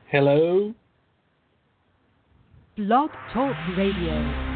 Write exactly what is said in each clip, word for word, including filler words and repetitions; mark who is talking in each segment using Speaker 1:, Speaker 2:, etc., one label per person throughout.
Speaker 1: Hello?
Speaker 2: Blog Talk Radio.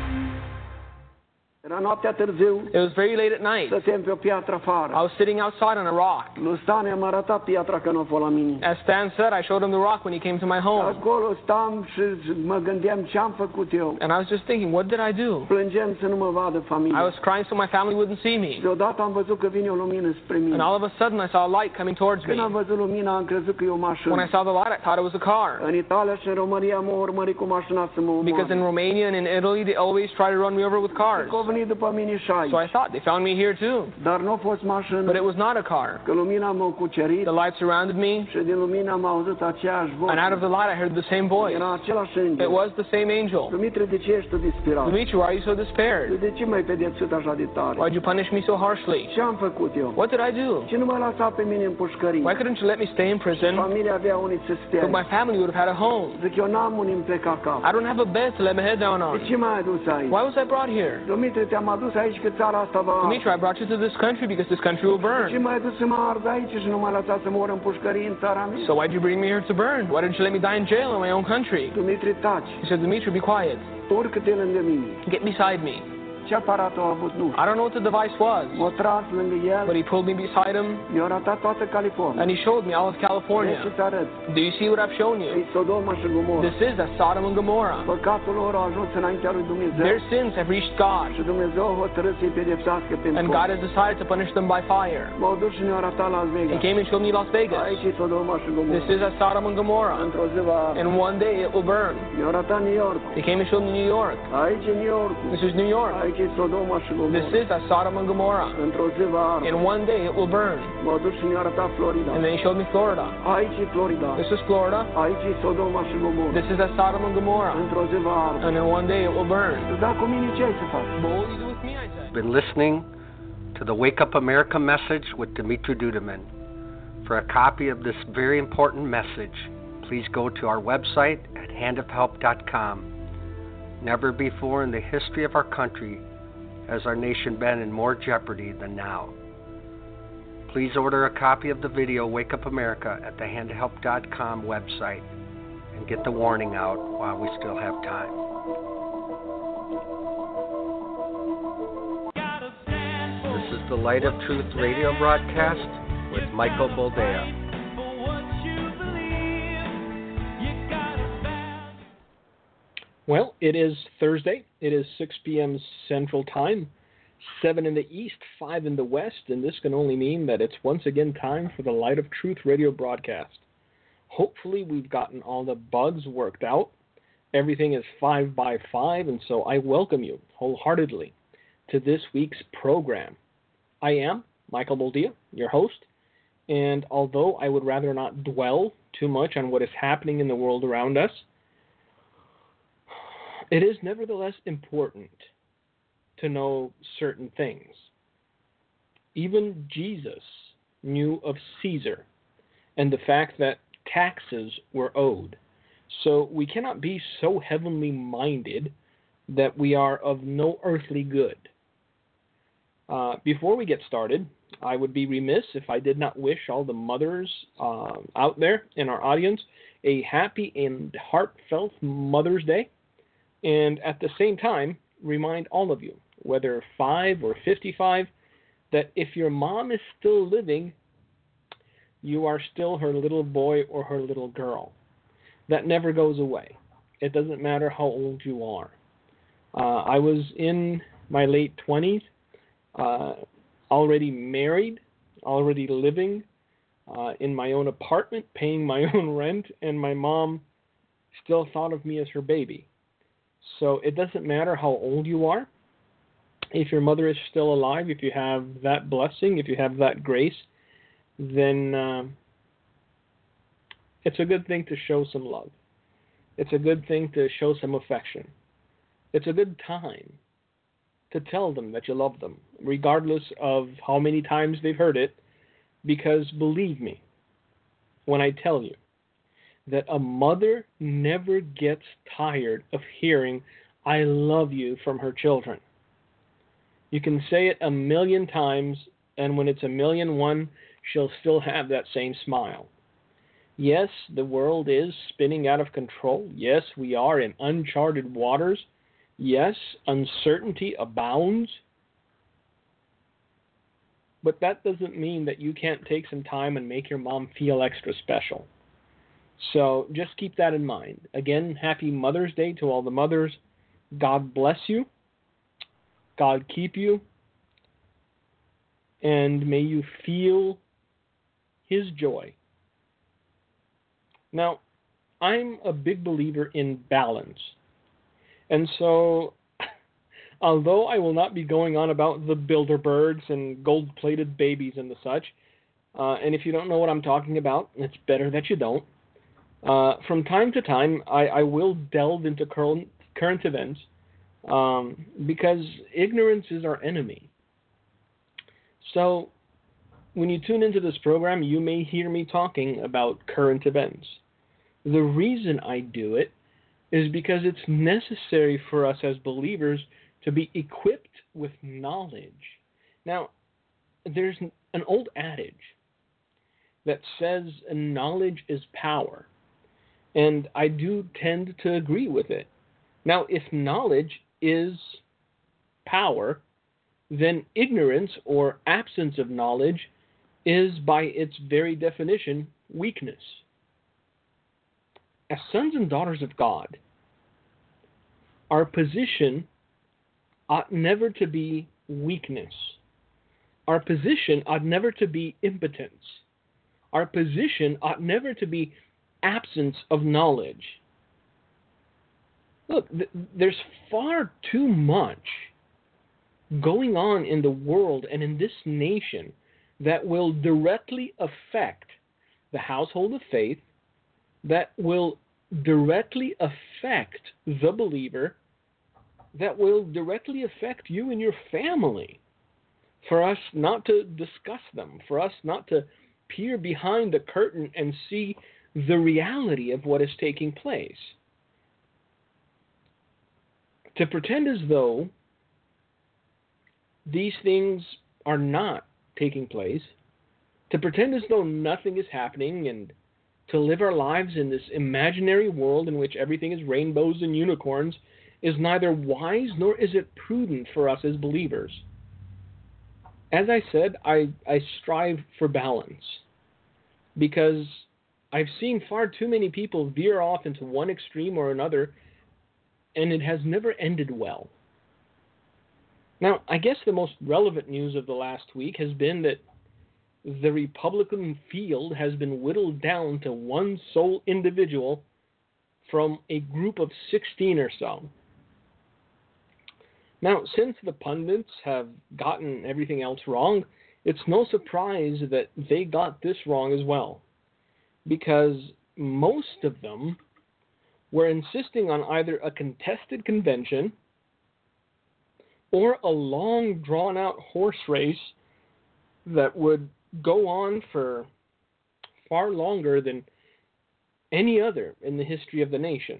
Speaker 3: Era noaptea târziu,
Speaker 1: It was very late at night.
Speaker 3: stăteam pe o piatră afară.
Speaker 1: I was sitting outside on a rock.
Speaker 3: Lui Stan i-am arătat piatra că nu a fost la mine.
Speaker 1: As Stan said, I showed him the rock when he came to my home.
Speaker 3: Acolo stam și mă gândeam ce-am făcut eu.
Speaker 1: And I was just thinking, what did I do?
Speaker 3: Plângeam să nu mă vadă
Speaker 1: I
Speaker 3: familia.
Speaker 1: was crying so my family wouldn't see me.
Speaker 3: Deodată am văzut că vine o lumină spre mine.
Speaker 1: And all of a sudden I saw a light coming towards me.
Speaker 3: Când am văzut lumina, am crezut că e o mașină.
Speaker 1: When I saw the light, I thought it was a car.
Speaker 3: În Italia și în România m-au urmărit cu mașina să mă
Speaker 1: Because in
Speaker 3: omoare.
Speaker 1: Romania and in Italy, they always try to run me over with cars.
Speaker 3: Că au venit după mine și aici.
Speaker 1: So I thought they found me here too.
Speaker 3: Dar nu a fost mașină.
Speaker 1: But it was not a car.
Speaker 3: Că lumina m-a cucerit
Speaker 1: The light surrounded me,
Speaker 3: și din lumina am auzit aceeași voce.
Speaker 1: and out of the light I heard the same voice.
Speaker 3: Era același
Speaker 1: It
Speaker 3: înger.
Speaker 1: was the same angel.
Speaker 3: Dumitru, de ce ești tu disperat?
Speaker 1: Dimitri, why are you so despaired?
Speaker 3: De ce m-ai pedepsit așa de tare?
Speaker 1: Why'd you punish me so harshly?
Speaker 3: Ce am făcut eu?
Speaker 1: What did I do?
Speaker 3: Ce nu mă lăsa pe mine în pușcărie?
Speaker 1: Why couldn't you let me stay in prison?
Speaker 3: Familia avea unii să stea.
Speaker 1: But my family would have had a home.
Speaker 3: Zic, eu n-am unii îmi pleca cap.
Speaker 1: I don't have a bed to let my head down
Speaker 3: De
Speaker 1: on.
Speaker 3: ce m-ai adus aici?
Speaker 1: Why was I brought here?
Speaker 3: Dumitru, te-am adus aici că țara asta va...
Speaker 1: Dimitri, I brought you to this country because this country will
Speaker 3: Ce
Speaker 1: burn.
Speaker 3: m-ai adus să mă ard aici și nu m-ai lăsat să mor în pușcărie în țara mea?
Speaker 1: So why'd you bring me here to burn? Why didn't you let me die in jail in my own country?
Speaker 3: Dumitru, taci.
Speaker 1: He said, Dimitri, be quiet.
Speaker 3: Urcă-te lângă mine.
Speaker 1: Get beside me.
Speaker 3: Ce aparat a avut? Nu.
Speaker 1: I don't know what the device was,
Speaker 3: M-a tras lângă el,
Speaker 1: but he pulled me beside him
Speaker 3: mi-a arătat toată California.
Speaker 1: and he showed me all of
Speaker 3: Vrei
Speaker 1: California.
Speaker 3: să-ți arăt?
Speaker 1: Do you see what I've shown
Speaker 3: E
Speaker 1: you?
Speaker 3: Sodoma și Gomorra.
Speaker 1: This is that Sodom and Gomorrah.
Speaker 3: Păcatul lor a ajuns înaintea lui Dumnezeu
Speaker 1: Their sins have reached God,
Speaker 3: și Dumnezeu a hotărât să-i pedepsească
Speaker 1: and
Speaker 3: pentru
Speaker 1: God has decided to punish them by fire.
Speaker 3: M-au dus și ne-au arătat Las
Speaker 1: He
Speaker 3: Vegas.
Speaker 1: came and showed me Las Vegas.
Speaker 3: Aici e Sodoma și
Speaker 1: This
Speaker 3: Gomorra.
Speaker 1: is that Sodom and Gomorrah.
Speaker 3: Într-o zi va arde.
Speaker 1: And one day it will burn.
Speaker 3: Mi-au arătat New York.
Speaker 1: He came and showed me New York.
Speaker 3: Aici e New York.
Speaker 1: This is New York.
Speaker 3: Aici e Sodoma și
Speaker 1: This
Speaker 3: Gomorra.
Speaker 1: is that Sodom and Gomorrah.
Speaker 3: Într-o zi va arde.
Speaker 1: And one day it will burn.
Speaker 3: M-au dus și mi-au arătat Florida.
Speaker 1: And then he showed me Florida.
Speaker 3: Aici e Florida.
Speaker 1: This is Florida.
Speaker 3: Aici e Sodoma și Gomorra.
Speaker 1: This is that Sodom and Gomorrah.
Speaker 3: Într-o zi va arde.
Speaker 1: And then one day it will burn.
Speaker 3: Da, cu mine ce ai să faci?
Speaker 1: But what will you do with me, I said?
Speaker 4: Been listening to the Wake Up America message with Dimitri Duduman. For a copy of this very important message, please go to our website at hand of help dot com. Never before in the history of our country has our nation been in more jeopardy than now. Please order a copy of the video Wake Up America at the hand of help dot com website and get the warning out while we still have time. This is the Light of Truth radio broadcast with Michael Boldea.
Speaker 1: Well, it is Thursday. It is six p.m. Central Time, seven in the East, five in the West, and this can only mean that it's once again time for the Light of Truth radio broadcast. Hopefully we've gotten all the bugs worked out. Everything is five by five, and so I welcome you wholeheartedly to this week's program. I am Michael Boldea, your host, and although I would rather not dwell too much on what is happening in the world around us, it is nevertheless important to know certain things. Even Jesus knew of Caesar and the fact that taxes were owed. So we cannot be so heavenly minded that we are of no earthly good. Uh, before we get started, I would be remiss if I did not wish all the mothers uh, out there in our audience a happy and heartfelt Mother's Day. And at the same time, remind all of you, whether five or fifty-five, that if your mom is still living, you are still her little boy or her little girl. That never goes away. It doesn't matter how old you are. Uh, I was in my late twenties, uh, already married, already living uh, in my own apartment, paying my own rent, and my mom still thought of me as her baby. So it doesn't matter how old you are. If your mother is still alive, if you have that blessing, if you have that grace, then uh, it's a good thing to show some love. It's a good thing to show some affection. It's a good time to tell them that you love them, regardless of how many times they've heard it, because believe me when I tell you that a mother never gets tired of hearing, "I love you," from her children. You can say it a million times, and when it's a million one, she'll still have that same smile. Yes, the world is spinning out of control. Yes, we are in uncharted waters. Yes, uncertainty abounds. But that doesn't mean that you can't take some time and make your mom feel extra special. So just keep that in mind. Again, happy Mother's Day to all the mothers. God bless you. God keep you. And may you feel His joy. Now, I'm a big believer in balance. And so, although I will not be going on about the Bilderbergs and gold-plated babies and the such, uh, and if you don't know what I'm talking about, it's better that you don't. Uh, from time to time, I, I will delve into current, current events um, because ignorance is our enemy. So, when you tune into this program, you may hear me talking about current events. The reason I do it is because it's necessary for us as believers to be equipped with knowledge. Now, there's an old adage that says knowledge is power, and I do tend to agree with it. Now, if knowledge is power, then ignorance or absence of knowledge is, by its very definition, weakness. As sons and daughters of God, our position ought never to be weakness. Our position ought never to be impotence. Our position ought never to be absence of knowledge. Look, th- there's far too much going on in the world and in this nation that will directly affect the household of faith, that will directly affect the believer, that will directly affect you and your family. For us not to discuss them, for us not to peer behind the curtain and see the reality of what is taking place. To pretend as though these things are not taking place, to pretend as though nothing is happening, and to live our lives in this imaginary world in which everything is rainbows and unicorns is neither wise nor is it prudent for us as believers. As I said, I, I strive for balance because I've seen far too many people veer off into one extreme or another, and it has never ended well. Now, I guess the most relevant news of the last week has been that the Republican field has been whittled down to one sole individual from a group of sixteen or so. Now, since the pundits have gotten everything else wrong, it's no surprise that they got this wrong as well, because most of them were insisting on either a contested convention or a long, drawn-out horse race that would go on for far longer than any other in the history of the nation.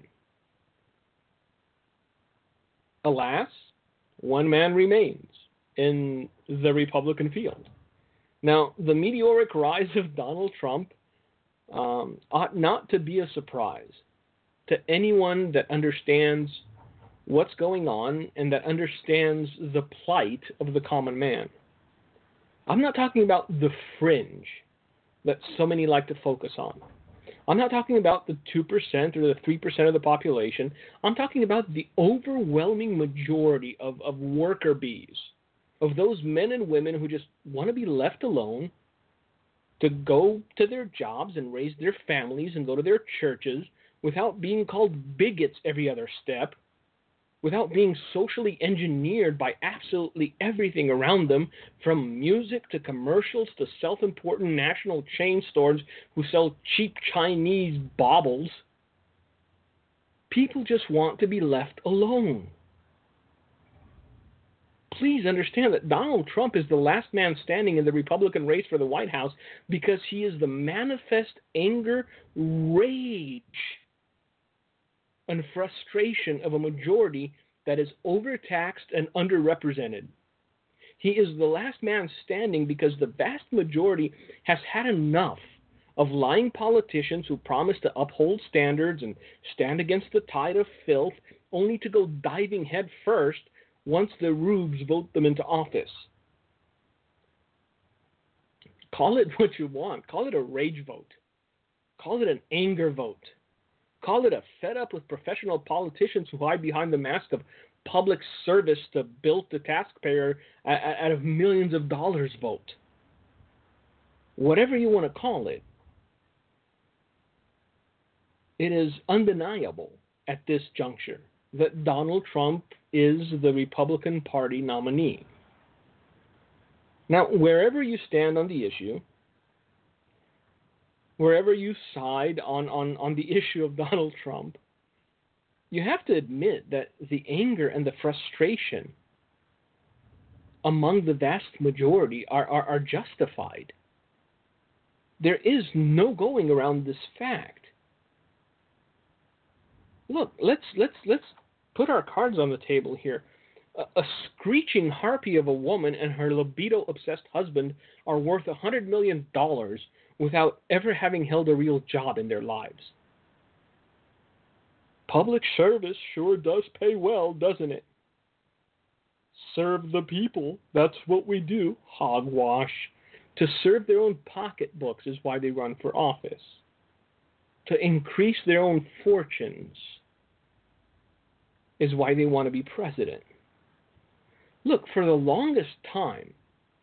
Speaker 1: Alas, one man remains in the Republican field. Now, the meteoric rise of Donald Trump um, ought not to be a surprise to anyone that understands what's going on and that understands the plight of the common man. I'm not talking about the fringe that so many like to focus on. I'm not talking about the two percent or the three percent of the population. I'm talking about the overwhelming majority of, of worker bees, of those men and women who just want to be left alone to go to their jobs and raise their families and go to their churches without being called bigots every other step, without being socially engineered by absolutely everything around them, from music to commercials to self-important national chain stores who sell cheap Chinese baubles. People just want to be left alone. Please understand that Donald Trump is the last man standing in the Republican race for the White House because he is the manifest anger, rage, and frustration of a majority that is overtaxed and underrepresented. He is the last man standing because the vast majority has had enough of lying politicians who promise to uphold standards and stand against the tide of filth, only to go diving head first once the rubes vote them into office. Call it what you want. Call it a rage vote. Call it an anger vote. Call it a fed up with professional politicians who hide behind the mask of public service to bilk the taxpayer out of millions of dollars vote. Whatever you want to call it, it is undeniable at this juncture that Donald Trump is the Republican Party nominee. Now, wherever you stand on the issue, wherever you side on, on, on the issue of Donald Trump, you have to admit that the anger and the frustration among the vast majority are, are, are justified. There is no going around this fact. Look, let's let's let's put our cards on the table here. A, a screeching harpy of a woman and her libido-obsessed husband are worth a hundred million dollars without ever having held a real job in their lives. Public service sure does pay well, doesn't it? Serve the people. That's what we do. Hogwash. To serve their own pocketbooks is why they run for office. To increase their own fortunes is why they want to be president. Look, for the longest time,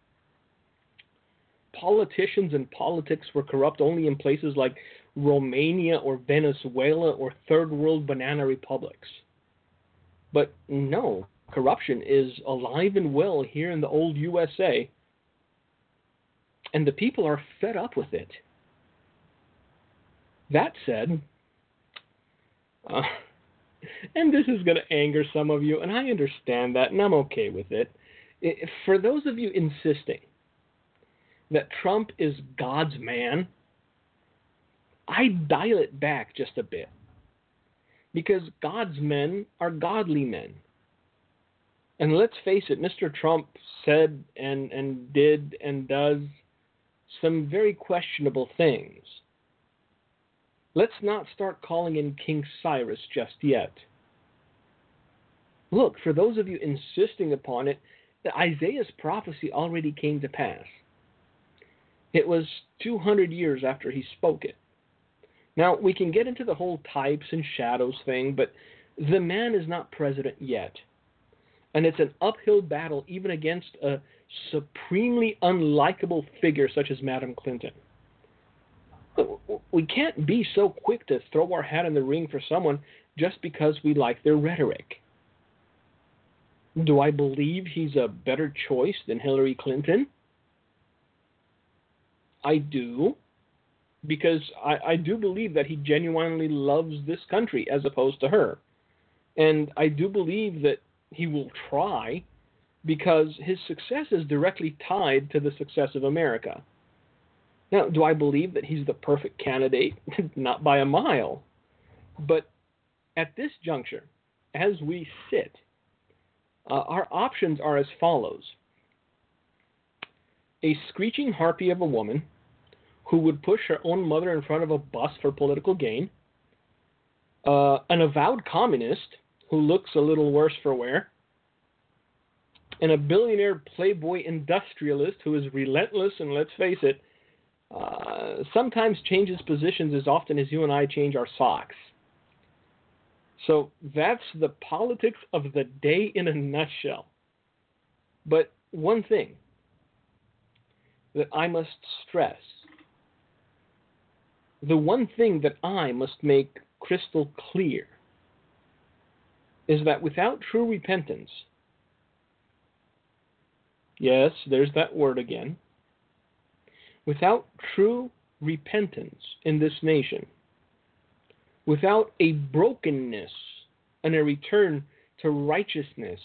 Speaker 1: politicians and politics were corrupt only in places like Romania or Venezuela or third world banana republics. But no, corruption is alive and well here in the old U S A, and the people are fed up with it. That said, uh, and this is going to anger some of you, and I understand that, and I'm okay with it. It for those of you insisting that Trump is God's man, I dial it back just a bit. Because God's men are godly men. And let's face it, Mister Trump said and, and did and does some very questionable things. Let's not start calling in King Cyrus just yet. Look, for those of you insisting upon it, Isaiah's prophecy already came to pass. It was two hundred years after he spoke it. Now, we can get into the whole types and shadows thing, but the man is not president yet. And it's an uphill battle even against a supremely unlikable figure such as Madam Clinton. We can't be so quick to throw our hat in the ring for someone just because we like their rhetoric. Do I believe he's a better choice than Hillary Clinton? I do, because I, I do believe that he genuinely loves this country as opposed to her. And I do believe that he will try because his success is directly tied to the success of America. Now, do I believe that he's the perfect candidate? Not by a mile. But at this juncture, as we sit, uh, our options are as follows. A screeching harpy of a woman who would push her own mother in front of a bus for political gain, uh, an avowed communist who looks a little worse for wear, and a billionaire playboy industrialist who is relentless and, let's face it, uh, sometimes changes positions as often as you and I change our socks. So that's the politics of the day in a nutshell. But one thing that I must stress, the one thing that I must make crystal clear, is that without true repentance, yes, there's that word again, without true repentance in this nation, without a brokenness and a return to righteousness,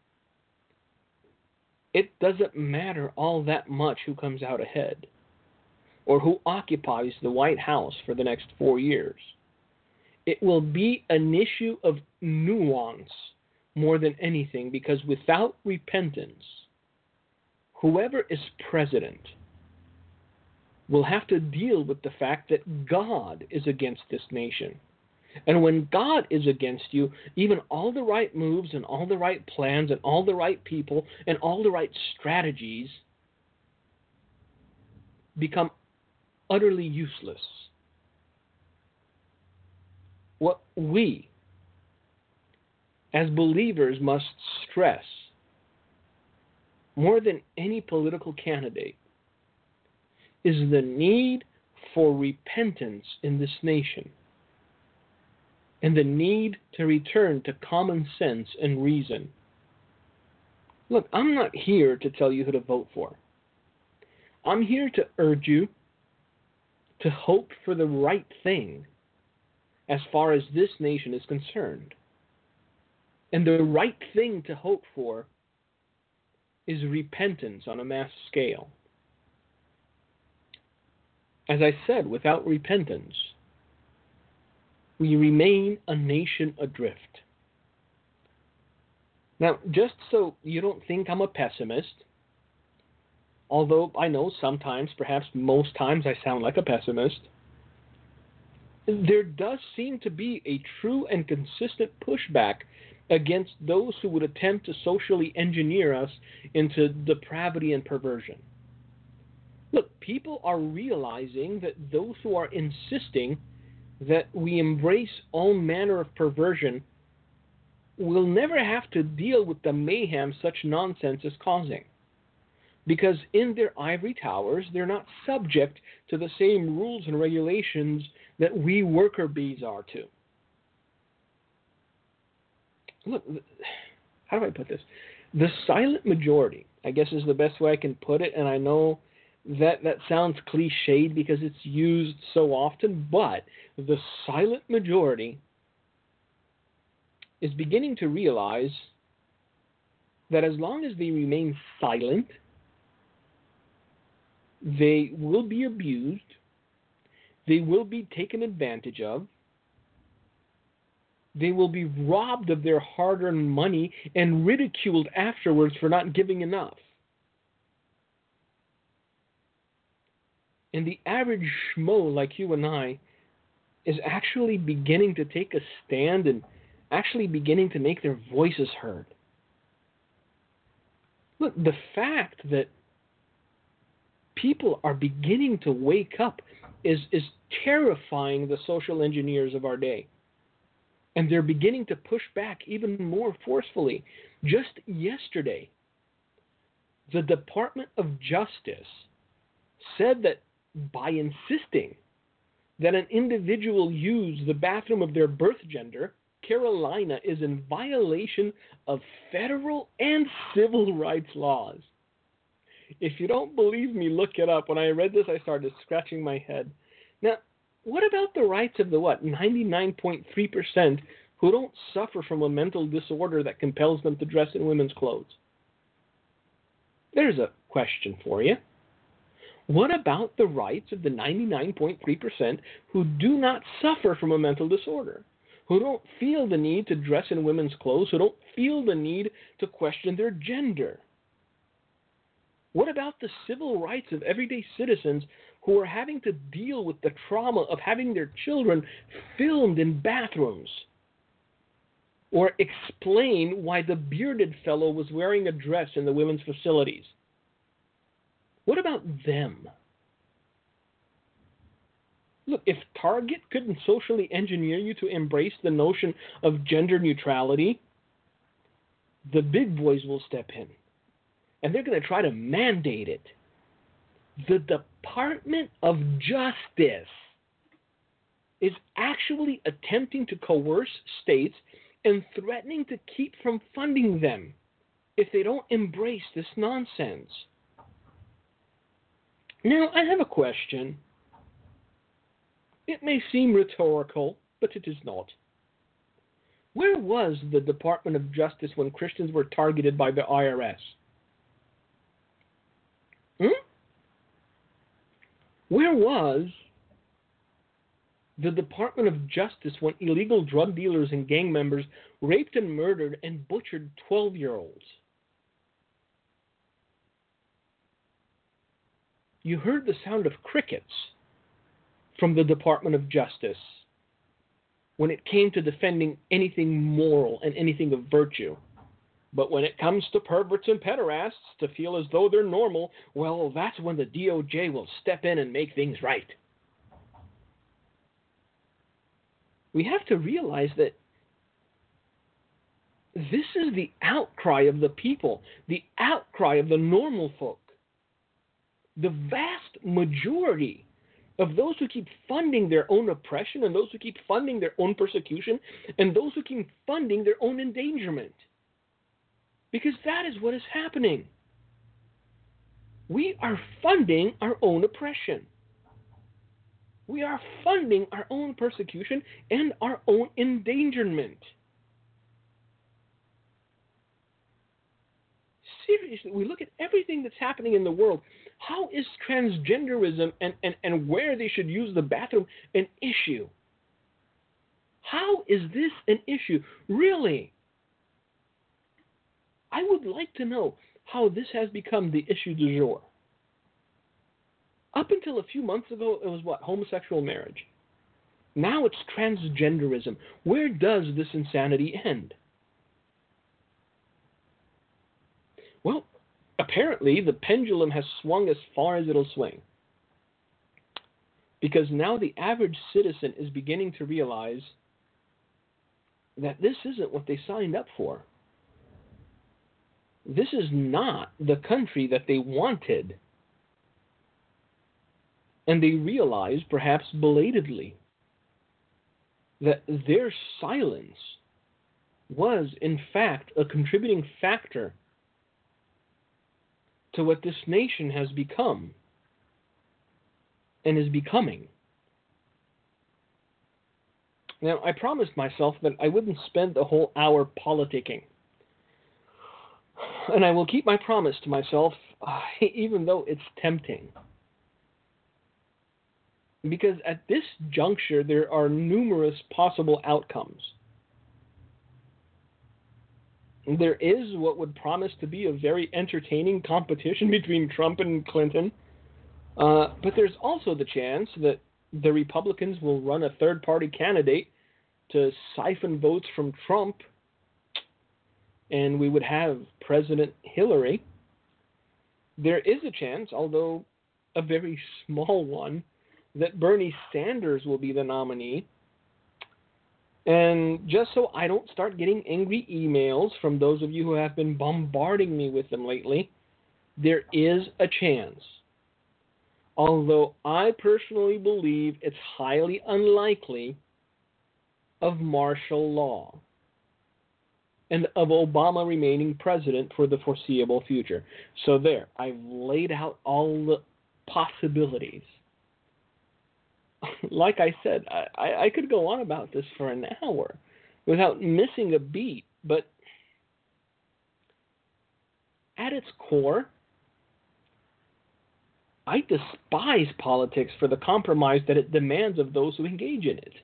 Speaker 1: it doesn't matter all that much who comes out ahead or who occupies the White House for the next four years. It will be an issue of nuance more than anything, because without repentance, whoever is president will have to deal with the fact that God is against this nation. And when God is against you, even all the right moves and all the right plans and all the right people and all the right strategies become utterly useless. What we, as believers, must stress more than any political candidate is the need for repentance in this nation and the need to return to common sense and reason. Look, I'm not here to tell you who to vote for. I'm here to urge you to hope for the right thing as far as this nation is concerned. And the right thing to hope for is repentance on a mass scale. As I said, without repentance, we remain a nation adrift. Now, just so you don't think I'm a pessimist, although I know sometimes, perhaps most times, I sound like a pessimist, there does seem to be a true and consistent pushback against those who would attempt to socially engineer us into depravity and perversion. Look, people are realizing that those who are insisting that we embrace all manner of perversion will never have to deal with the mayhem such nonsense is causing. Because in their ivory towers, they're not subject to the same rules and regulations that we worker bees are to. Look, how do I put this? The silent majority, I guess is the best way I can put it, and I know that that sounds cliched because it's used so often, but the silent majority is beginning to realize that as long as they remain silent, they will be abused, they will be taken advantage of, they will be robbed of their hard-earned money and ridiculed afterwards for not giving enough. And the average schmo like you and I is actually beginning to take a stand and actually beginning to make their voices heard. Look, the fact that people are beginning to wake up is, is terrifying the social engineers of our day. And they're beginning to push back even more forcefully. Just yesterday, the Department of Justice said that by insisting that an individual use the bathroom of their birth gender, Carolina is in violation of federal and civil rights laws. If you don't believe me, look it up. When I read this, I started scratching my head. Now, what about the rights of the what? ninety-nine point three percent who don't suffer from a mental disorder that compels them to dress in women's clothes? There's a question for you. What about the rights of the ninety-nine point three percent who do not suffer from a mental disorder, who don't feel the need to dress in women's clothes, who don't feel the need to question their gender? What about the civil rights of everyday citizens who are having to deal with the trauma of having their children filmed in bathrooms? Or explain why the bearded fellow was wearing a dress in the women's facilities? What about them? Look, if Target couldn't socially engineer you to embrace the notion of gender neutrality, the big boys will step in. And they're going to try to mandate it. The Department of Justice is actually attempting to coerce states and threatening to keep from funding them if they don't embrace this nonsense. Now, I have a question. It may seem rhetorical, but it is not. Where was the Department of Justice when Christians were targeted by the I R S? Hmm? Where was the Department of Justice when illegal drug dealers and gang members raped and murdered and butchered twelve-year-olds? you heard the sound of crickets from the Department of Justice when it came to defending anything moral and anything of virtue. But when it comes to perverts and pederasts to feel as though they're normal, well, that's when the D O J will step in and make things right. We have to realize that this is the outcry of the people, the outcry of the normal folk. The vast majority of those who keep funding their own oppression and those who keep funding their own persecution and those who keep funding their own endangerment. Because that is what is happening. We are funding our own oppression. We are funding our own persecution and our own endangerment. Seriously, we look at everything that's happening in the world. How is transgenderism and, and, and where they should use the bathroom an issue? How is this an issue? Really? I would like to know how this has become the issue du jour. Up until a few months ago, it was what? Homosexual marriage. Now it's transgenderism. Where does this insanity end? Well, apparently the pendulum has swung as far as it'll swing. Because now the average citizen is beginning to realize that this isn't what they signed up for. This is not the country that they wanted. And they realize, perhaps belatedly, that their silence was, in fact, a contributing factor to what this nation has become and is becoming. Now, I promised myself that I wouldn't spend the whole hour politicking. And I will keep my promise to myself, uh, even though it's tempting. Because at this juncture, there are numerous possible outcomes. There is what would promise to be a very entertaining competition between Trump and Clinton. Uh, but there's also the chance that the Republicans will run a third-party candidate to siphon votes from Trump, and we would have President Hillary. There is a chance, although a very small one, that Bernie Sanders will be the nominee. And just so I don't start getting angry emails from those of you who have been bombarding me with them lately, there is a chance, although I personally believe it's highly unlikely, of martial law and of Obama remaining president for the foreseeable future. So there, I've laid out all the possibilities. Like I said, I, I could go on about this for an hour without missing a beat, but at its core, I despise politics for the compromise that it demands of those who engage in it.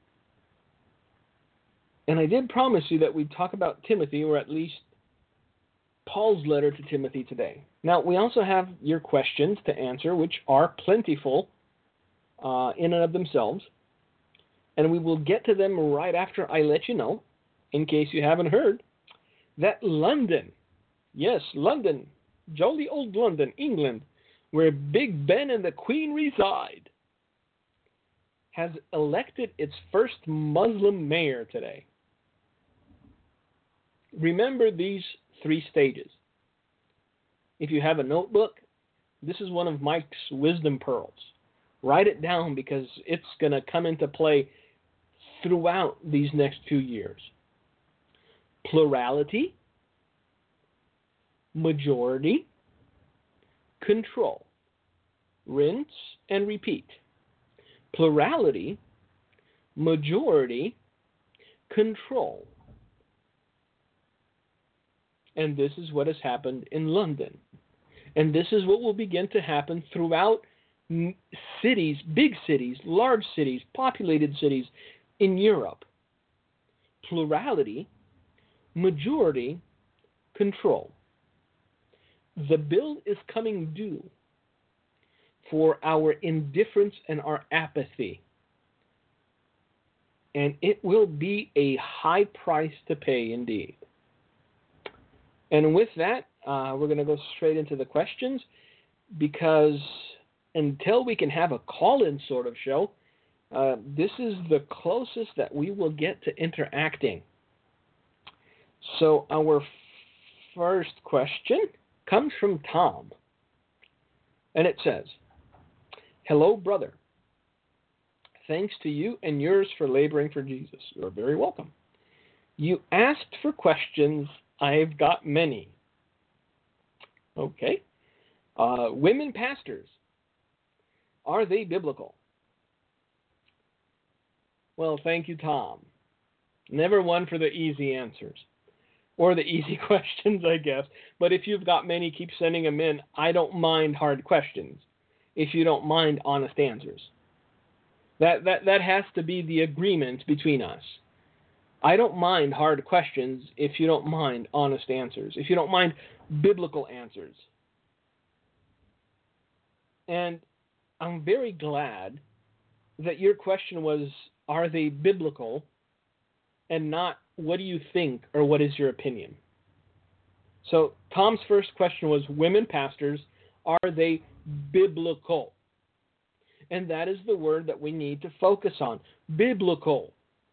Speaker 1: And I did promise you that we'd talk about Timothy, or at least Paul's letter to Timothy today. Now, we also have your questions to answer, which are plentiful uh, in and of themselves. And we will get to them right after I let you know, in case you haven't heard, that London, yes, London, jolly old London, England, where Big Ben and the Queen reside, has elected its first Muslim mayor today. Remember these three stages. If you have a notebook, this is one of Mike's wisdom pearls. Write it down because it's going to come into play throughout these next few years. Plurality, majority, control. Rinse and repeat. Plurality, majority, control. And this is what has happened in London. And this is what will begin to happen throughout cities, big cities, large cities, populated cities in Europe. Plurality, majority, control. The bill is coming due for our indifference and our apathy. And it will be a high price to pay indeed. And with that, uh, we're going to go straight into the questions, because until we can have a call-in sort of show, uh, this is the closest that we will get to interacting. So our first question comes from Tom. And it says, "Hello, brother. Thanks to you and yours for laboring for Jesus. You're very welcome. You asked for questions. I've got many." Okay. Uh, women pastors, are they biblical? Well, thank you, Tom. Never one for the easy answers. Or the easy questions, I guess. But if you've got many, keep sending them in. I don't mind hard questions if you don't mind honest answers. That, that, that has to be the agreement between us. I don't mind hard questions if you don't mind honest answers, if you don't mind biblical answers. And I'm very glad that your question was, are they biblical, and not, what do you think, or what is your opinion? So Tom's first question was, women pastors, are they biblical? And that is the word that we need to focus on, biblical.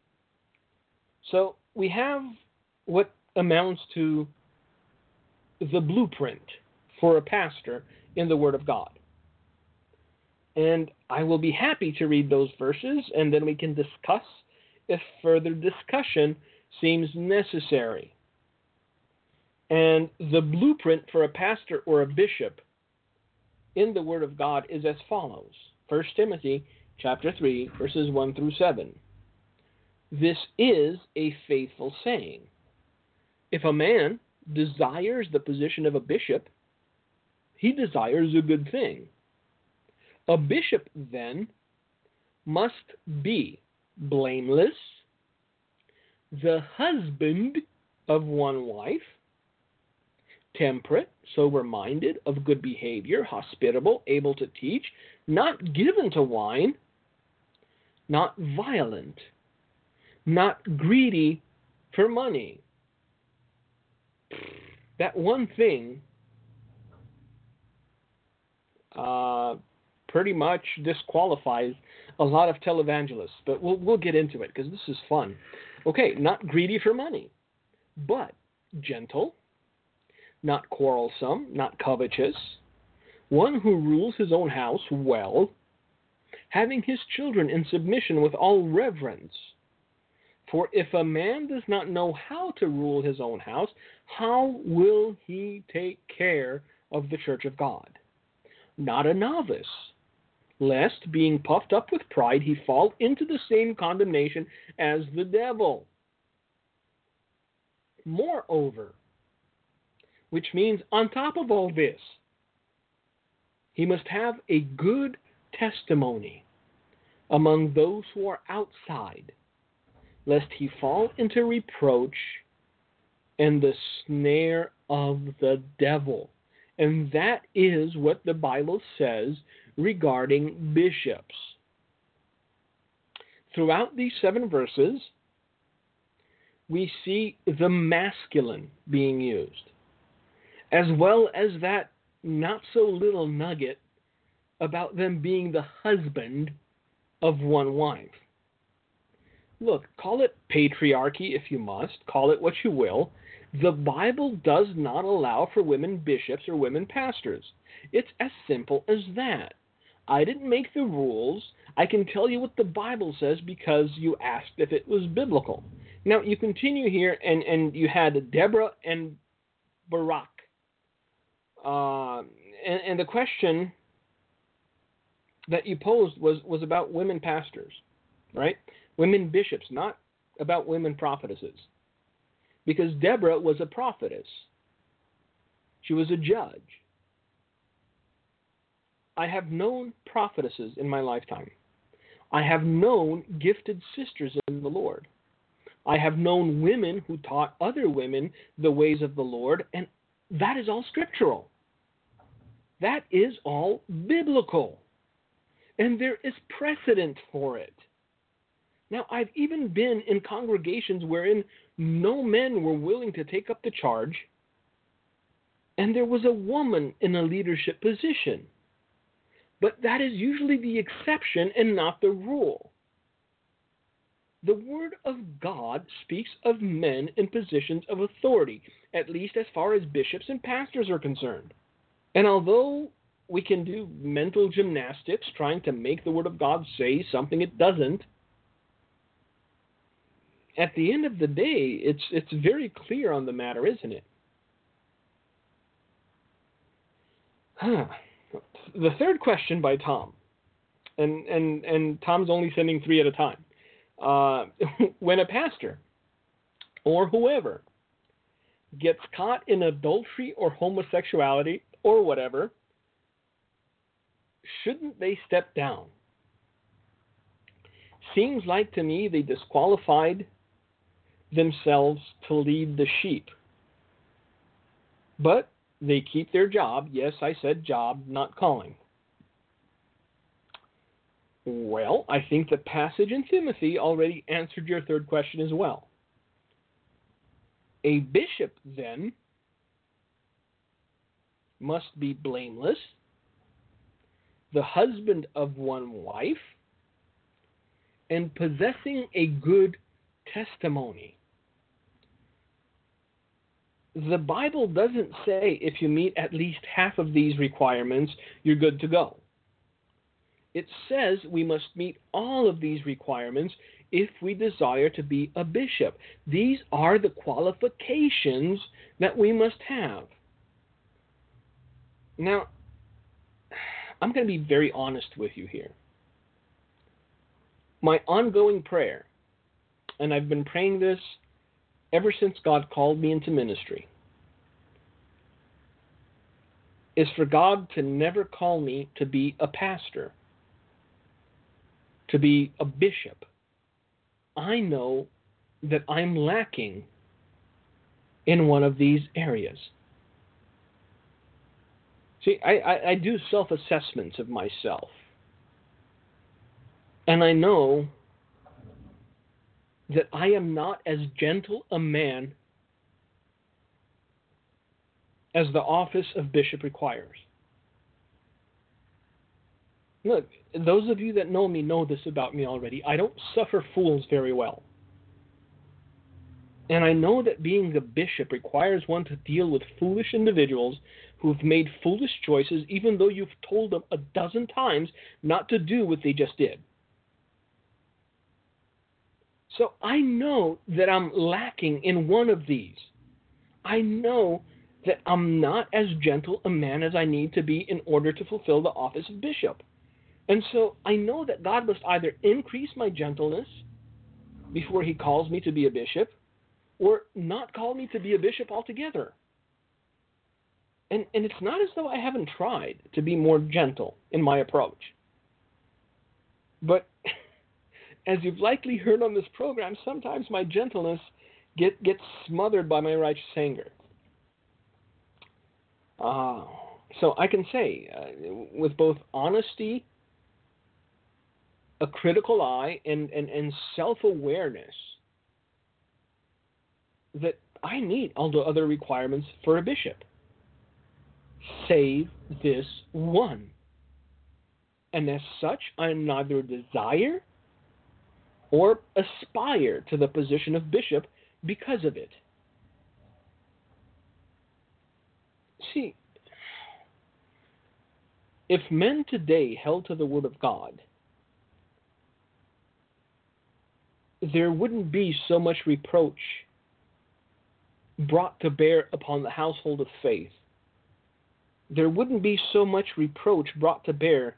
Speaker 1: So we have what amounts to the blueprint for a pastor in the Word of God. And I will be happy to read those verses, and then we can discuss if further discussion seems necessary. And the blueprint for a pastor or a bishop in the Word of God is as follows. First Timothy chapter three, verses one through seven. This is a faithful saying. If a man desires the position of a bishop, he desires a good thing. A bishop, then, must be blameless, the husband of one wife, temperate, sober-minded, of good behavior, hospitable, able to teach, not given to wine, not violent, not greedy for money. That one thing uh, pretty much disqualifies a lot of televangelists, but we'll we'll get into it because this is fun. Okay, not greedy for money, but gentle, not quarrelsome, not covetous, one who rules his own house well, having his children in submission with all reverence. For if a man does not know how to rule his own house, how will he take care of the church of God? Not a novice, lest, being puffed up with pride, he fall into the same condemnation as the devil. Moreover, which means on top of all this, he must have a good testimony among those who are outside, lest he fall into reproach and the snare of the devil. And that is what the Bible says regarding bishops. Throughout these seven verses, we see the masculine being used, as well as that not so little nugget about them being the husband of one wife. Look, call it patriarchy if you must, call it what you will. The Bible does not allow for women bishops or women pastors. It's as simple as that. I didn't make the rules. I can tell you what the Bible says because you asked if it was biblical. Now, you continue here, and, and you had Deborah and Barak. Uh, and, and the question that you posed was, was about women pastors, right? Women bishops, not about women prophetesses. Because Deborah was a prophetess. She was a judge. I have known prophetesses in my lifetime. I have known gifted sisters in the Lord. I have known women who taught other women the ways of the Lord, and that is all scriptural. That is all biblical. And there is precedent for it. Now, I've even been in congregations wherein no men were willing to take up the charge, and there was a woman in a leadership position. But that is usually the exception and not the rule. The Word of God speaks of men in positions of authority, at least as far as bishops and pastors are concerned. And although we can do mental gymnastics trying to make the Word of God say something it doesn't, at the end of the day, it's it's very clear on the matter, isn't it? Huh. The third question by Tom, and, and, and Tom's only sending three at a time. Uh, when a pastor or whoever gets caught in adultery or homosexuality or whatever, shouldn't they step down? Seems like to me they disqualified themselves to lead the sheep. But they keep their job. Yes, I said job, not calling. Well, I think the passage in Timothy already answered your third question as well. A bishop, then, must be blameless, the husband of one wife, and possessing a good testimony. The Bible doesn't say if you meet at least half of these requirements, you're good to go. It says we must meet all of these requirements if we desire to be a bishop. These are the qualifications that we must have. Now, I'm going to be very honest with you here. My ongoing prayer, and I've been praying this ever since God called me into ministry, is for God to never call me to be a pastor, to be a bishop. I know that I'm lacking in one of these areas. See, I, I, I do self-assessments of myself. And I know that I am not as gentle a man as the office of bishop requires. Look, those of you that know me know this about me already. I don't suffer fools very well. And I know that being a bishop requires one to deal with foolish individuals who've made foolish choices, even though you've told them a dozen times not to do what they just did. So I know that I'm lacking in one of these. I know that I'm not as gentle a man as I need to be in order to fulfill the office of bishop. And so I know that God must either increase my gentleness before he calls me to be a bishop, or not call me to be a bishop altogether. And, and it's not as though I haven't tried to be more gentle in my approach. But as you've likely heard on this program, sometimes my gentleness get, gets smothered by my righteous anger. Uh, so I can say, uh, with both honesty, a critical eye, and, and, and self-awareness, that I meet all the other requirements for a bishop, save this one. And as such, I neither desire or aspire to the position of bishop because of it. See, if men today held to the Word of God, there wouldn't be so much reproach brought to bear upon the household of faith. There wouldn't be so much reproach brought to bear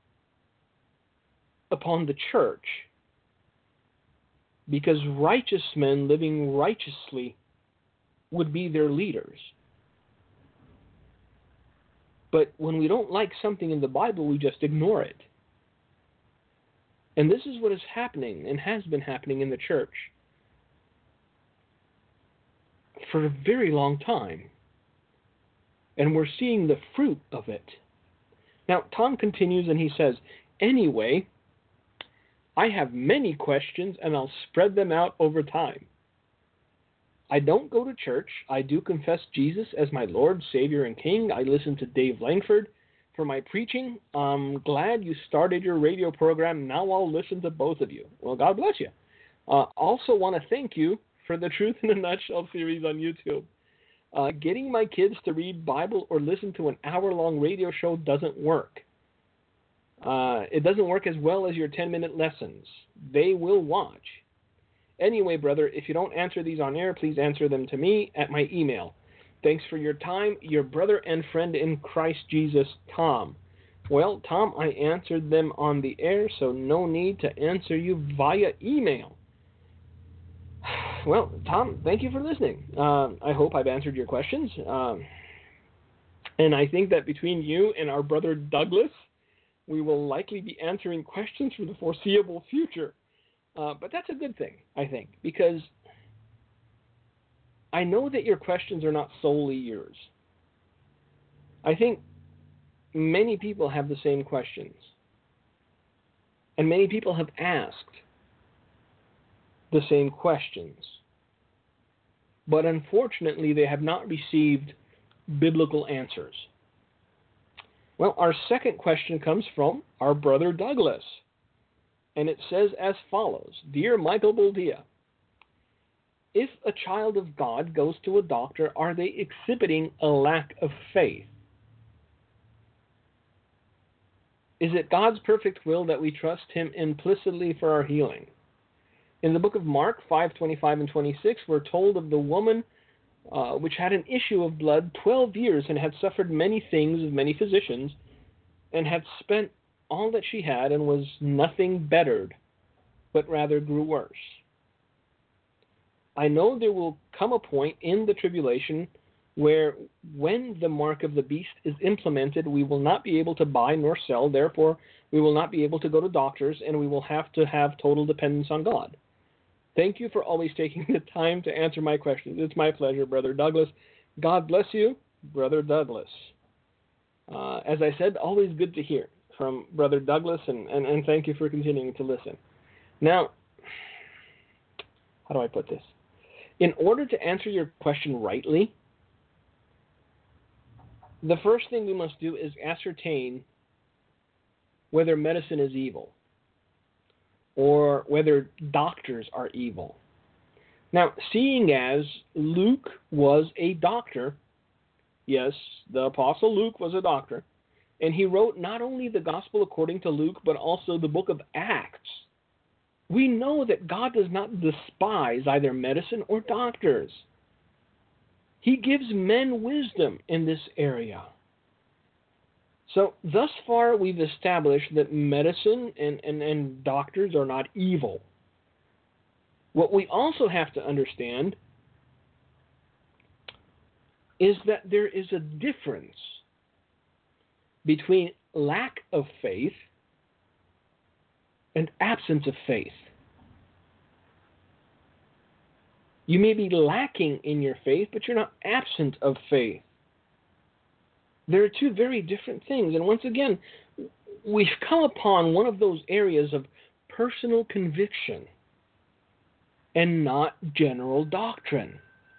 Speaker 1: upon the church, because righteous men living righteously would be their leaders. But when we don't like something in the Bible, we just ignore it. And this is what is happening and has been happening in the church for a very long time. And we're seeing the fruit of it Now, Tom continues and he says, anyway, I have many questions and I'll spread them out over time. I don't go to church. I do confess Jesus as my Lord, Savior, and King. I listen to Dave Langford for my preaching. I'm glad you started your radio program. Now I'll listen to both of you. Well, God bless you. Uh, also want to thank you for the Truth in a Nutshell series on YouTube. Uh, getting my kids to read Bible or listen to an hour-long radio show doesn't work. Uh, it doesn't work as well as your ten-minute lessons. They will watch. Anyway, brother, if you don't answer these on air, please answer them to me at my email. Thanks for your time. Your brother and friend in Christ Jesus, Tom. Well, Tom, I answered them on the air, so no need to answer you via email. Well, Tom, thank you for listening. Uh, I hope I've answered your questions. Um, and I think that between you and our brother Douglas, we will likely be answering questions for the foreseeable future. Uh, but that's a good thing, I think, because I know that your questions are not solely yours. I think many people have the same questions. And many people have asked the same questions. But unfortunately, they have not received biblical answers. Well, our second question comes from our brother Douglas. And it says as follows: Dear Michael Boldia, if a child of God goes to a doctor, are they exhibiting a lack of faith? Is it God's perfect will that we trust Him implicitly for our healing? In the book of Mark five twenty-five and twenty-six, we're told of the woman uh, which had an issue of blood twelve years and had suffered many things of many physicians and had spent all that she had and was nothing bettered, but rather grew worse. I know there will come a point in the tribulation where when the mark of the beast is implemented, we will not be able to buy nor sell, therefore we will not be able to go to doctors, and we will have to have total dependence on God. Thank you for always taking the time to answer my questions. It's my pleasure, Brother Douglas. God bless you, Brother Douglas. Uh, as I said, always good to hear from Brother Douglas, and, and, and thank you for continuing to listen. Now, how do I put this? In order to answer your question rightly, the first thing we must do is ascertain whether medicine is evil or whether doctors are evil. Now, seeing as Luke was a doctor, yes, the Apostle Luke was a doctor, and he wrote not only the Gospel according to Luke, but also the book of Acts, we know that God does not despise either medicine or doctors. He gives men wisdom in this area. So thus far we've established that medicine and, and, and doctors are not evil. What we also have to understand is that there is a difference between lack of faith and absence of faith. You may be lacking in your faith, but you're not absent of faith. There are two very different things. And once again, we've come upon one of those areas of personal conviction and not general doctrine.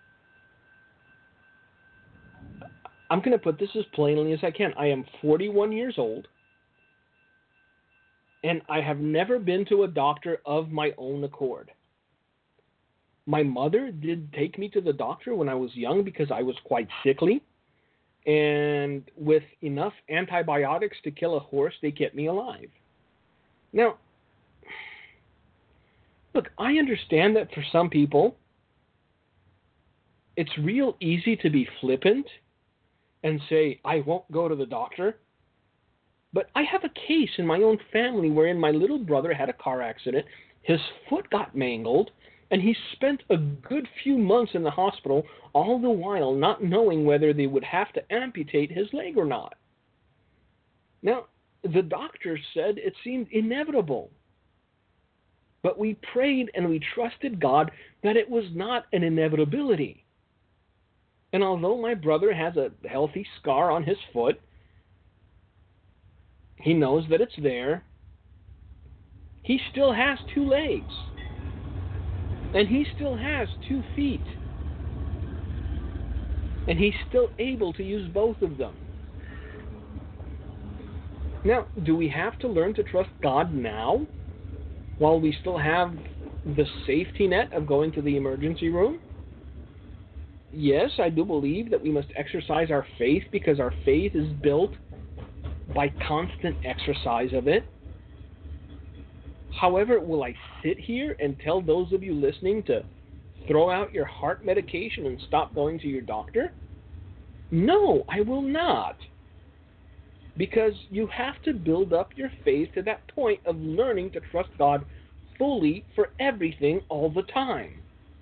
Speaker 1: I'm going to put this as plainly as I can. I am forty-one years old, and I have never been to a doctor of my own accord. My mother did take me to the doctor when I was young because I was quite sickly. And with enough antibiotics to kill a horse, they kept me alive. Now, look, I understand that for some people, it's real easy to be flippant and say, I won't go to the doctor. But I have a case in my own family wherein my little brother had a car accident, his foot got mangled, and he spent a good few months in the hospital, all the while not knowing whether they would have to amputate his leg or not. Now, the doctor said it seemed inevitable. But we prayed and we trusted God that it was not an inevitability. And although my brother has a healthy scar on his foot, He knows that it's there. He still has two legs. And he still has two feet. And he's still able to use both of them. Now, do we have to learn to trust God now, while we still have the safety net of going to the emergency room? Yes, I do believe that we must exercise our faith, because our faith is built by constant exercise of it. However, will I sit here and tell those of you listening to throw out your heart medication and stop going to your doctor? No, I will not. Because you have to build up your faith to that point of learning to trust God fully for everything all the time.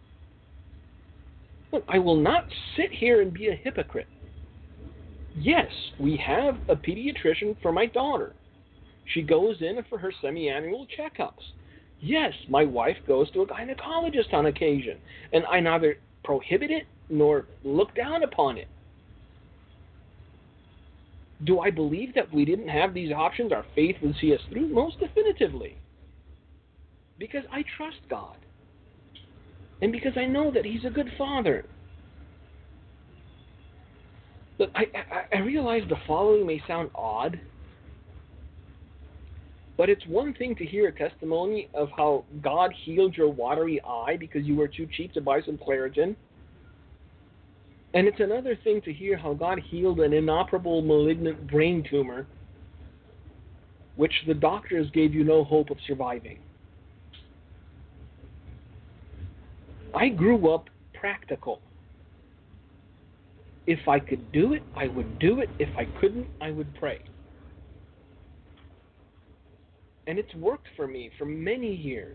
Speaker 1: Look, I will not sit here and be a hypocrite. Yes, we have a pediatrician for my daughter. She goes in for her semi-annual checkups. Yes, my wife goes to a gynecologist on occasion, and I neither prohibit it nor look down upon it. Do I believe that if we didn't have these options, our faith would see us through? Most definitively. Because I trust God. And because I know that He's a good Father. Look, I, I, I realize the following may sound odd, but it's one thing to hear a testimony of how God healed your watery eye because you were too cheap to buy some Claritin. And it's another thing to hear how God healed an inoperable malignant brain tumor, which the doctors gave you no hope of surviving. I grew up practical. If I could do it, I would do it. If I couldn't, I would pray. And it's worked for me for many years.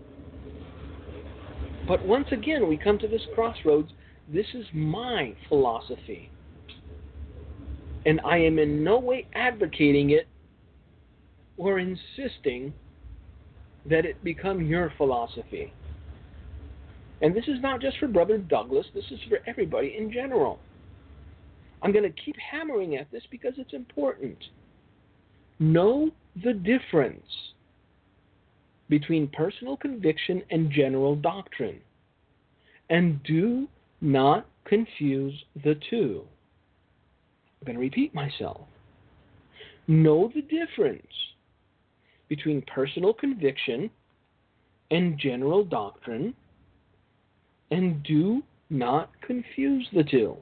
Speaker 1: But once again, we come to this crossroads. This is my philosophy. And I am in no way advocating it or insisting that it become your philosophy. And this is not just for Brother Douglas, this is for everybody in general. I'm going to keep hammering at this because it's important. Know the difference between personal conviction and general doctrine. And do not confuse the two. I'm going to repeat myself. Know the difference between personal conviction and general doctrine, and do not confuse the two.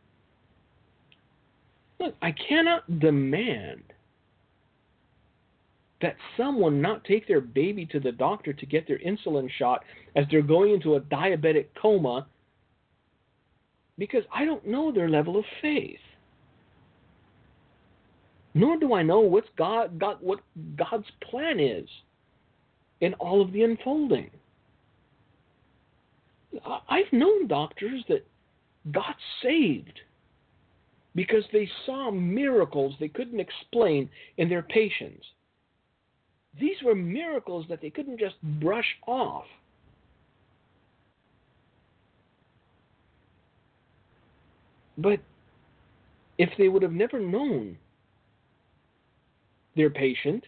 Speaker 1: Look, I cannot demand that someone not take their baby to the doctor to get their insulin shot as they're going into a diabetic coma, because I don't know their level of faith. Nor do I know what's God, God, what God's plan is in all of the unfolding. I've known doctors that got saved because they saw miracles they couldn't explain in their patients. These were miracles that they couldn't just brush off. But if they would have never known their patient,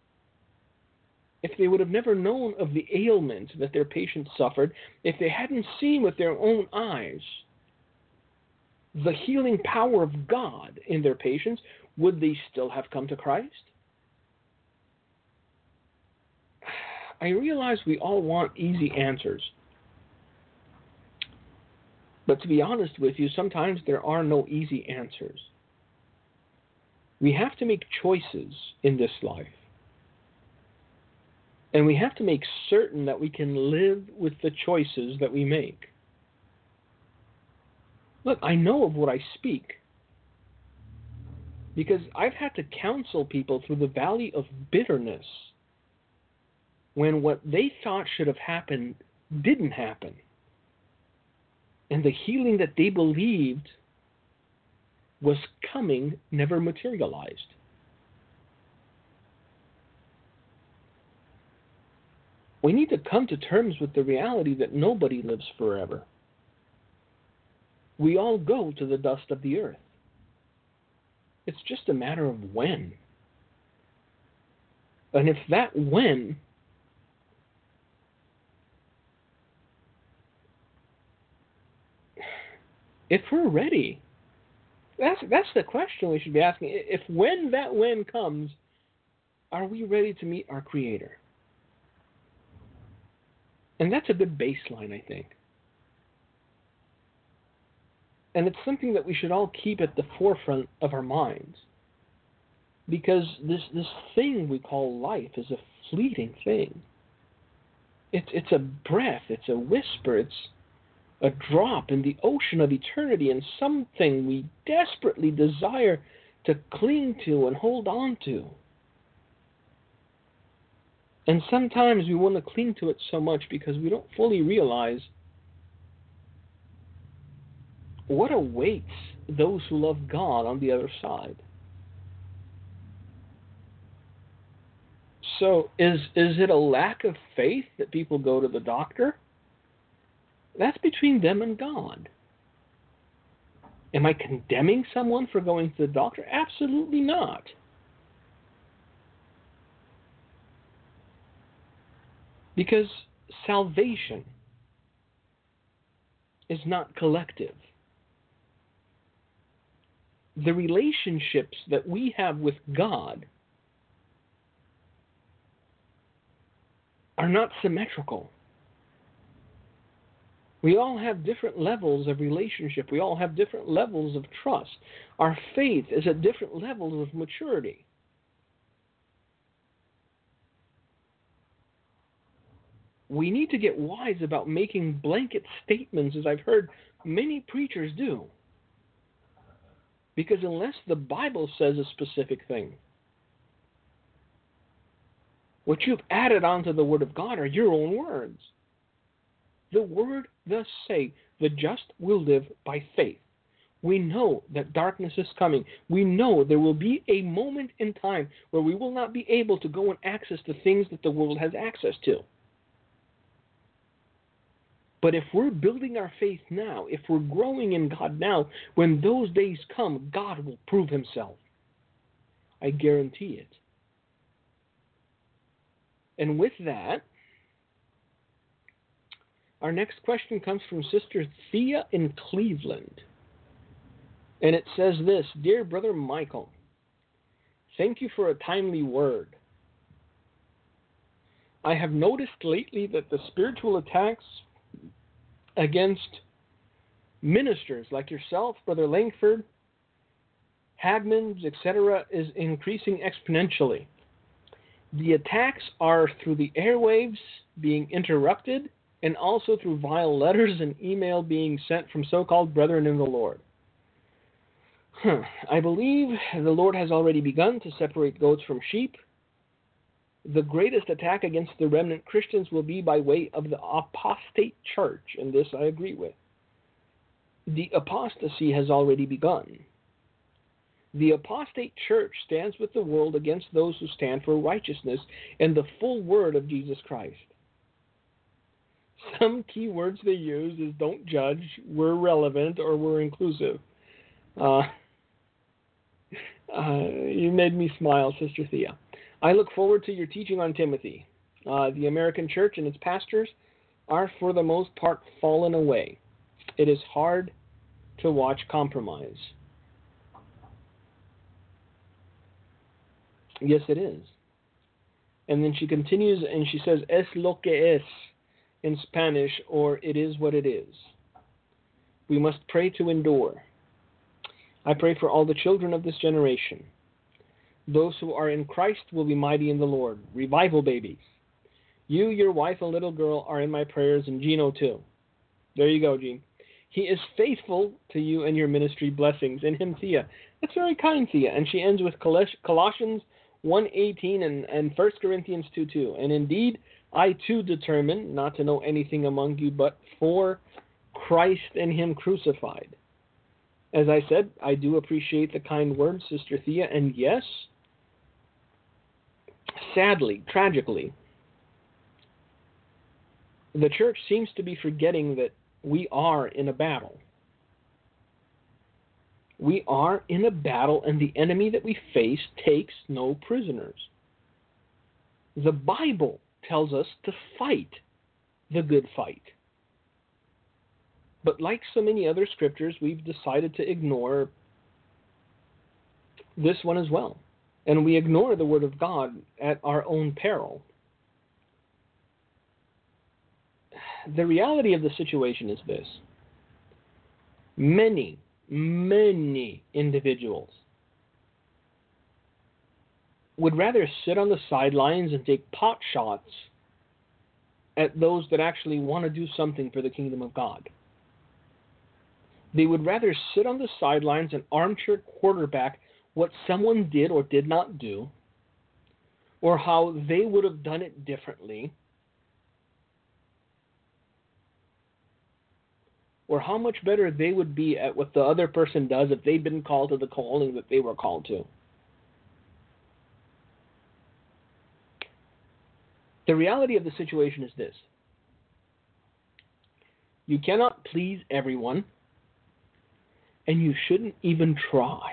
Speaker 1: if they would have never known of the ailment that their patient suffered, if they hadn't seen with their own eyes the healing power of God in their patients, would they still have come to Christ? I realize we all want easy answers. But to be honest with you, sometimes there are no easy answers. We have to make choices in this life. And we have to make certain that we can live with the choices that we make. Look, I know of what I speak, because I've had to counsel people through the valley of bitterness when what they thought should have happened didn't happen. And the healing that they believed was coming never materialized. We need to come to terms with the reality that nobody lives forever. We all go to the dust of the earth. It's just a matter of when. And if that when if we're ready, that's that's the question we should be asking. If when that when comes, are we ready to meet our Creator? And that's a good baseline, I think. And it's something that we should all keep at the forefront of our minds. Because this, this thing we call life is a fleeting thing. It's, it's a breath, it's a whisper, it's a drop in the ocean of eternity, and something we desperately desire to cling to and hold on to. And sometimes we want to cling to it so much because we don't fully realize what awaits those who love God on the other side. So is is it a lack of faith that people go to the doctor? That's between them and God. Am I condemning someone for going to the doctor? Absolutely not. Because salvation is not collective. The relationships that we have with God are not symmetrical. We all have different levels of relationship. We all have different levels of trust. Our faith is at different levels of maturity. We need to get wise about making blanket statements, as I've heard many preachers do. Because unless the Bible says a specific thing, what you've added onto the Word of God are your own words. The Word thus say, the just will live by faith. We know that darkness is coming. We know there will be a moment in time where we will not be able to go and access the things that the world has access to. But if we're building our faith now, if we're growing in God now, when those days come, God will prove himself. I guarantee it. And with that, our next question comes from Sister Thea in Cleveland. And it says this: Dear Brother Michael, thank you for a timely word. I have noticed lately that the spiritual attacks against ministers like yourself, Brother Langford, Hagmans, et cetera, is increasing exponentially. The attacks are through the airwaves being interrupted, and also through vile letters and email being sent from so-called brethren in the Lord. Huh. I believe the Lord has already begun to separate goats from sheep. The greatest attack against the remnant Christians will be by way of the apostate church, and this I agree with. The apostasy has already begun. The apostate church stands with the world against those who stand for righteousness and the full word of Jesus Christ. Some key words they use is don't judge, we're relevant, or we're inclusive. Uh, uh, you made me smile, Sister Thea. I look forward to your teaching on Timothy. Uh, the American church and its pastors are, for the most part, fallen away. It is hard to watch compromise. Yes, it is. And then she continues and she says, es lo que es in Spanish, or it is what it is. We must pray to endure. I pray for all the children of this generation. Those who are in Christ will be mighty in the Lord. Revival babies. You, your wife, and little girl are in my prayers, and Gino too. There you go, Gene. He is faithful to you and your ministry. Blessings. In him, Thea. That's very kind, Thea. And she ends with Colossians one eighteen and, and First Corinthians two two. And indeed, I too determine not to know anything among you but for Christ and him crucified. As I said, I do appreciate the kind words, Sister Thea, and yes, sadly, tragically, the church seems to be forgetting that we are in a battle. We are in a battle, and the enemy that we face takes no prisoners. The Bible tells us to fight the good fight. But like so many other scriptures, we've decided to ignore this one as well. And we ignore the Word of God at our own peril. The reality of the situation is this. Many, many individuals would rather sit on the sidelines and take pot shots at those that actually want to do something for the kingdom of God. They would rather sit on the sidelines and armchair quarterback what someone did or did not do, or how they would have done it differently, or how much better they would be at what the other person does if they'd been called to the calling that they were called to. The reality of the situation is this. You cannot please everyone, and you shouldn't even try.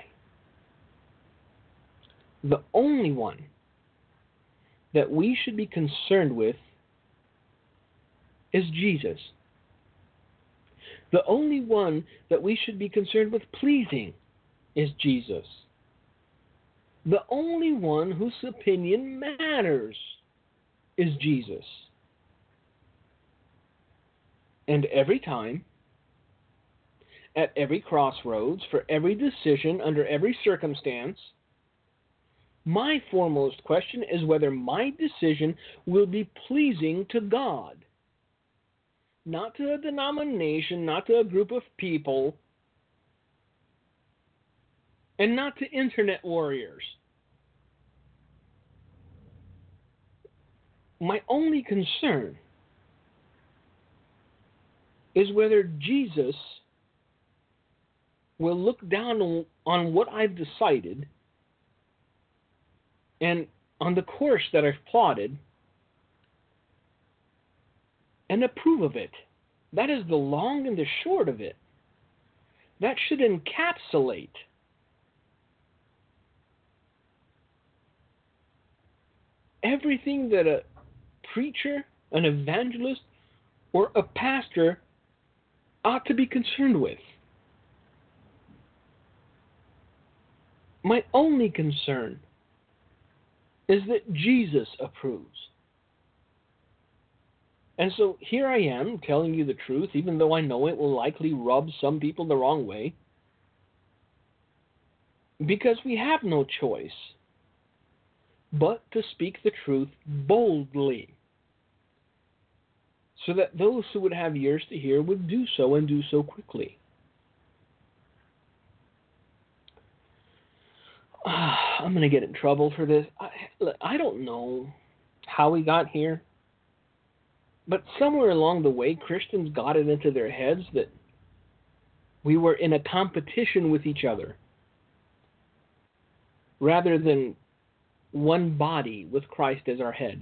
Speaker 1: The only one that we should be concerned with is Jesus. The only one that we should be concerned with pleasing is Jesus. The only one whose opinion matters is Jesus. And every time, at every crossroads, for every decision, under every circumstance, my foremost question is whether my decision will be pleasing to God. Not to a denomination, not to a group of people, and not to internet warriors. My only concern is whether Jesus will look down on what I've decided and on the course that I've plotted and approve of it. That is the long and the short of it. That should encapsulate everything that a preacher, an evangelist, or a pastor ought to be concerned with. My only concern is that Jesus approves. And so here I am telling you the truth, even though I know it will likely rub some people the wrong way, because we have no choice but to speak the truth boldly, so that those who would have ears to hear would do so and do so quickly. Uh, I'm going to get in trouble for this. I, I don't know how we got here, but somewhere along the way, Christians got it into their heads that we were in a competition with each other, rather than one body with Christ as our head.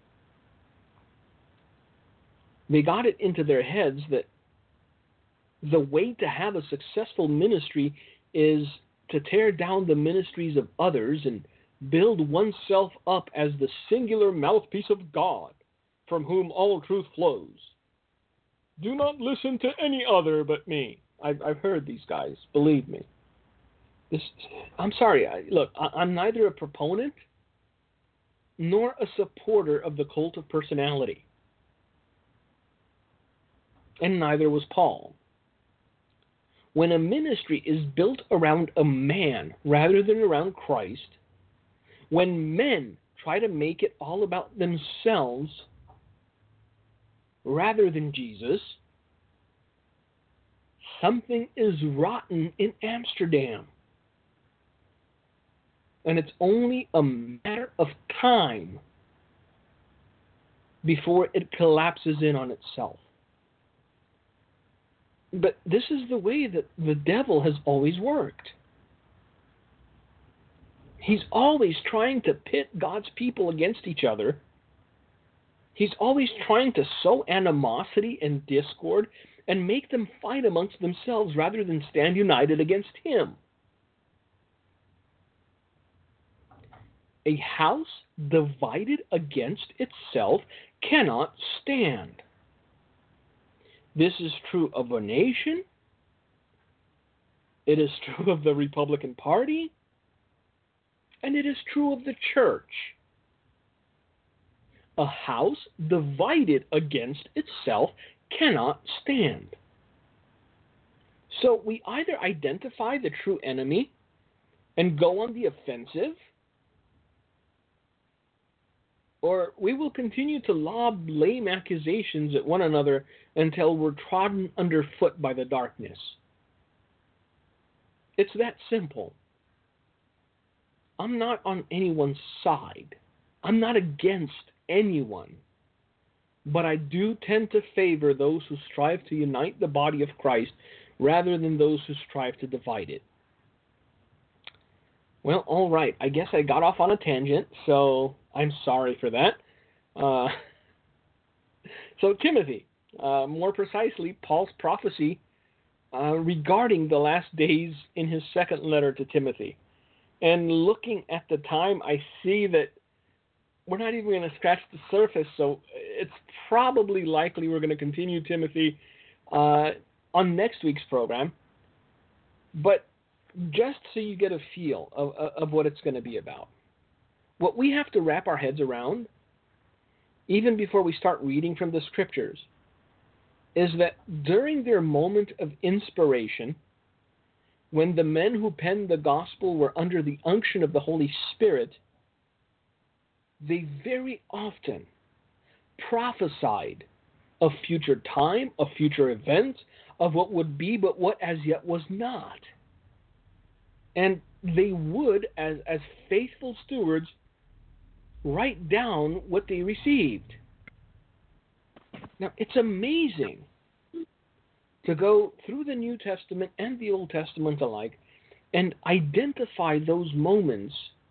Speaker 1: They got it into their heads that the way to have a successful ministry is to tear down the ministries of others and build oneself up as the singular mouthpiece of God, from whom all truth flows. Do not listen to any other but me. I've, I've heard these guys, believe me. This, I'm sorry, I, look, I, I'm neither a proponent nor a supporter of the cult of personality. And neither was Paul. When a ministry is built around a man rather than around Christ, when men try to make it all about themselves rather than Jesus, something is rotten in Amsterdam. And it's only a matter of time before it collapses in on itself. But this is the way that the devil has always worked. He's always trying to pit God's people against each other. He's always trying to sow animosity and discord and make them fight amongst themselves rather than stand united against him. A house divided against itself cannot stand. This is true of a nation. It is true of the Republican Party. And it is true of the church. A house divided against itself cannot stand. So we either identify the true enemy and go on the offensive, or we will continue to lob lame accusations at one another until we're trodden underfoot by the darkness. It's that simple. I'm not on anyone's side. I'm not against anyone. But I do tend to favor those who strive to unite the body of Christ rather than those who strive to divide it. Well, all right. I guess I got off on a tangent, so I'm sorry for that. Uh, so Timothy, uh, more precisely, Paul's prophecy uh, regarding the last days in his second letter to Timothy. And looking at the time, I see that we're not even going to scratch the surface, so it's probably likely we're going to continue Timothy uh, on next week's program. But just so you get a feel of, of what it's going to be about, what we have to wrap our heads around, even before we start reading from the Scriptures, is that during their moment of inspiration, when the men who penned the gospel were under the unction of the Holy Spirit, they very often prophesied of future time, of future events, of what would be but what as yet was not. And they would, as, as faithful stewards, write down what they received. Now, it's amazing to go through the New Testament and the Old Testament alike and identify those moments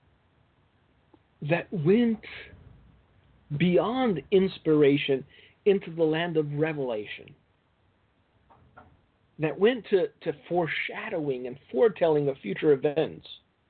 Speaker 1: that went beyond inspiration into the land of revelation, that went to, to foreshadowing and foretelling of future events.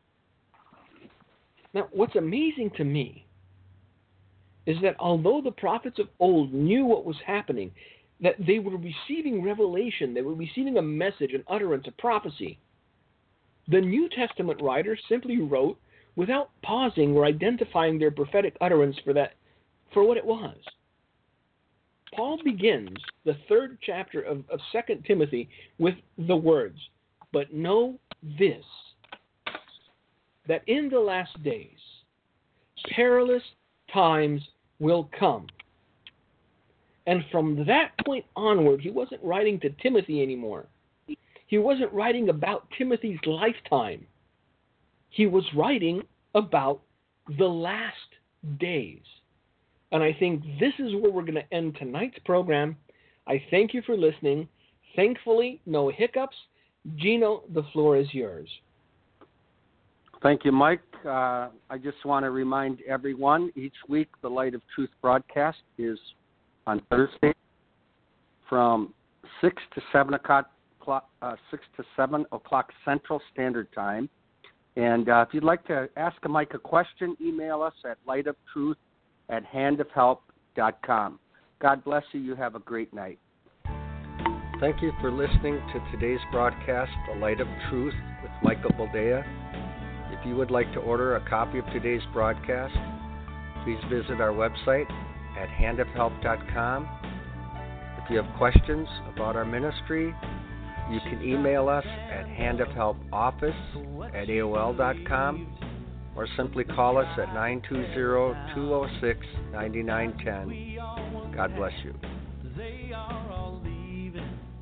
Speaker 1: Now, what's amazing to me is that although the prophets of old knew what was happening, that they were receiving revelation, they were receiving a message, an utterance, a prophecy, the New Testament writers simply wrote without pausing or identifying their prophetic utterance for that, for what it was. Paul begins the third chapter of, of Second Timothy with the words, "But know this, that in the last days perilous times will come." And from that point onward, he wasn't writing to Timothy anymore. He wasn't writing about Timothy's lifetime. He was writing about the last days. And I think this is where we're going to end tonight's program. I thank you for listening. Thankfully, no hiccups. Gino, the floor is yours.
Speaker 4: Thank you, Mike. Uh, I just want to remind everyone, each week the Light of Truth broadcast is on Thursday from six to seven o'clock, uh, six to seven o'clock Central Standard Time. And uh, if you'd like to ask Mike a question, email us at lightofTruth at handofhelp dot com. God bless you. You have a great night. Thank you for listening to today's broadcast, The Light of Truth with Michael Boldea. If you would like to order a copy of today's broadcast, please visit our website at handofhelp dot com. If you have questions about our ministry, you can email us at handofhelpoffice at A O L dot com or simply call us at nine two zero, two zero six, nine nine one zero. God bless you. They are all leaving.